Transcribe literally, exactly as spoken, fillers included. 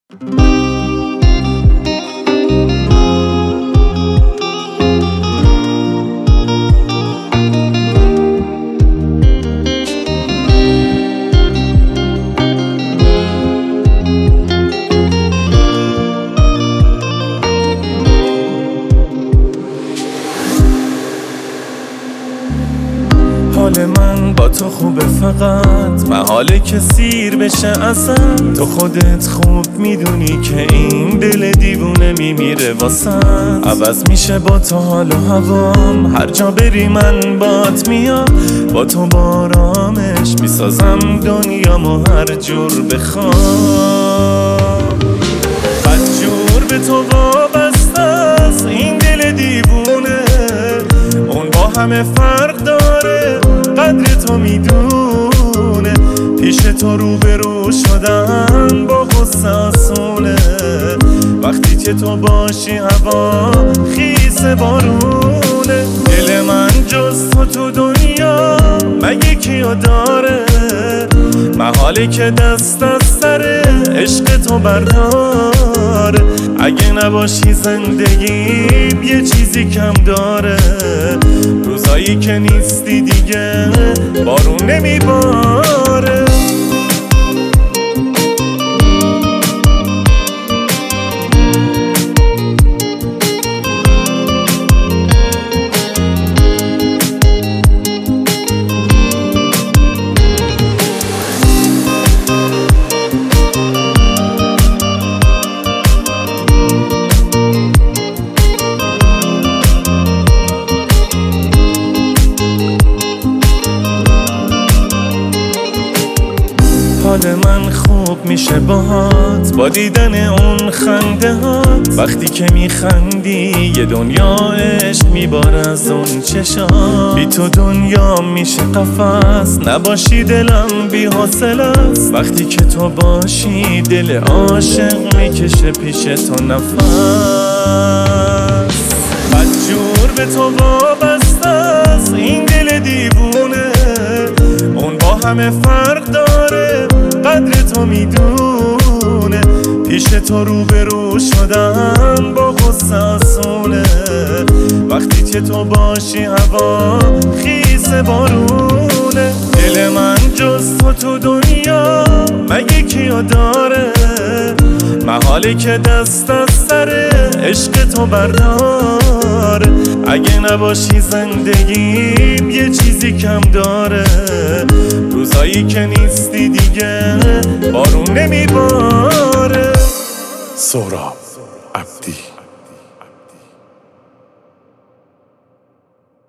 حال من با تو خوبه، فقط محاله که سیر بشه اصلا. تو خودت خوب میدونی که این دل دیوونه میمیره واسم. عوض میشه با تو حال و هوام، هر جا بری من بات میام. با تو بارامش میسازم دنیامو هر جور بخوام. بد جور به تو وابسته است این دل دیوونه، اون با همه فرق داره، قدر تو میدونه. پیش تو روبرو شدن با غصه آسونه، وقتی که تو باشی هوا خیس بارونه. دل من جز تو تو دنیا مگه کیو داره؟ محاله که دست از سر عشق تو برداره. اگه نباشی زندگیم یه چیزی کم داره. روزایی که نیستی دیگه بارون نمیباره. حال من خوب میشه باهات، با دیدن اون خنده هات. وقتی که میخندی یه دنیا عشق میباره از اون چشات. بی تو دنیا میشه قفس، نباشی دلم بی حوصله است. وقتی که تو باشی دل عاشق میکشه پیش تو نفس. بدجور به تو وابسته است این دل دیوونه، اون با همه فرق داره، قدر تو میدونه. پیش تو روبرو شدن با غصه آسونه، وقتی که تو باشی هوا خیس بارونه. دل من جز تو تو دنیا مگه کیو داره؟ محاله که دست از سر عشق تو برداره. اگه نباشی زندگیم یه چیزی کم داره. روزایی که نیستی دیگه بارون نمیباره. سهراب عبدی.